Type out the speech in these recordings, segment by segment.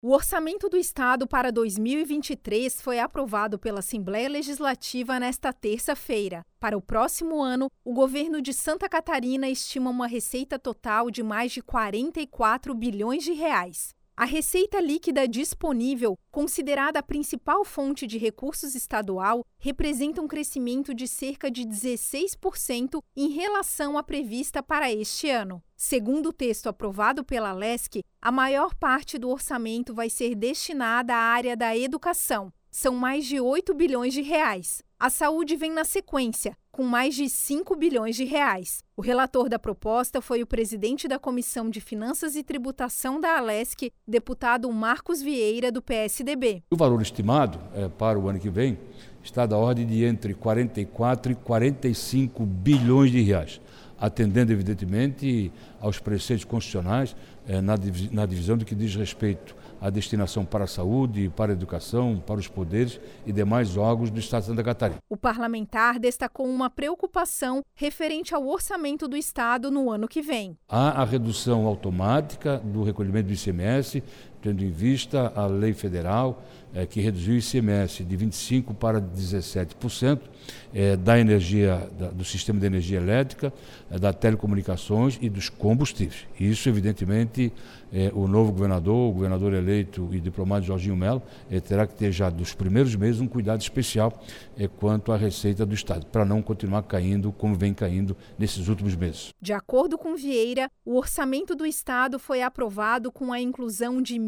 O Orçamento do Estado para 2023 foi aprovado pela Assembleia Legislativa nesta terça-feira. Para o próximo ano, o governo de Santa Catarina estima uma receita total de mais de 44 bilhões de reais. A receita líquida disponível, considerada a principal fonte de recursos estadual, representa um crescimento de cerca de 16% em relação à prevista para este ano. Segundo o texto aprovado pela LESC, a maior parte do orçamento vai ser destinada à área da educação. São mais de 8 bilhões de reais. A saúde vem na sequência, com mais de 5 bilhões de reais. O relator da proposta foi o presidente da Comissão de Finanças e Tributação da ALESC, deputado Marcos Vieira, do PSDB. O valor estimado para o ano que vem está da ordem de entre 44 e 45 bilhões de reais, atendendo, evidentemente, aos preceitos constitucionais na divisão do que diz respeito à destinação para a saúde, para a educação, para os poderes e demais órgãos do Estado de Santa Catarina. O parlamentar destacou uma preocupação referente ao orçamento do Estado no ano que vem. Há a redução automática do recolhimento do ICMS, tendo em vista a lei federal que reduziu o ICMS de 25% para 17% da energia, do sistema de energia elétrica, das telecomunicações e dos combustíveis. Isso, evidentemente, o novo governador, o governador eleito e diplomado Jorginho Melo, terá que ter já dos primeiros meses um cuidado especial quanto à receita do Estado, para não continuar caindo como vem caindo nesses últimos meses. De acordo com Vieira, o orçamento do Estado foi aprovado com a inclusão de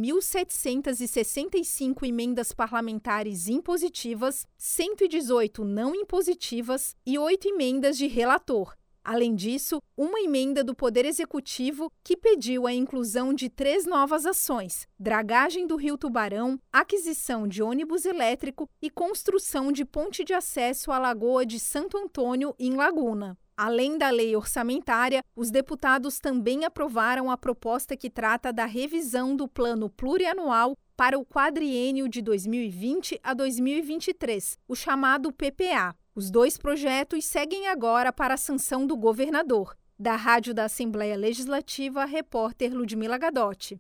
1.765 emendas parlamentares impositivas, 118 não impositivas e 8 emendas de relator. Além disso, uma emenda do Poder Executivo que pediu a inclusão de 3 novas ações: dragagem do Rio Tubarão, aquisição de ônibus elétrico e construção de ponte de acesso à Lagoa de Santo Antônio, em Laguna. Além da lei orçamentária, os deputados também aprovaram a proposta que trata da revisão do Plano Plurianual para o quadriênio de 2020 a 2023, o chamado PPA. Os 2 projetos seguem agora para a sanção do governador. Da Rádio da Assembleia Legislativa, repórter Ludmila Gadotti.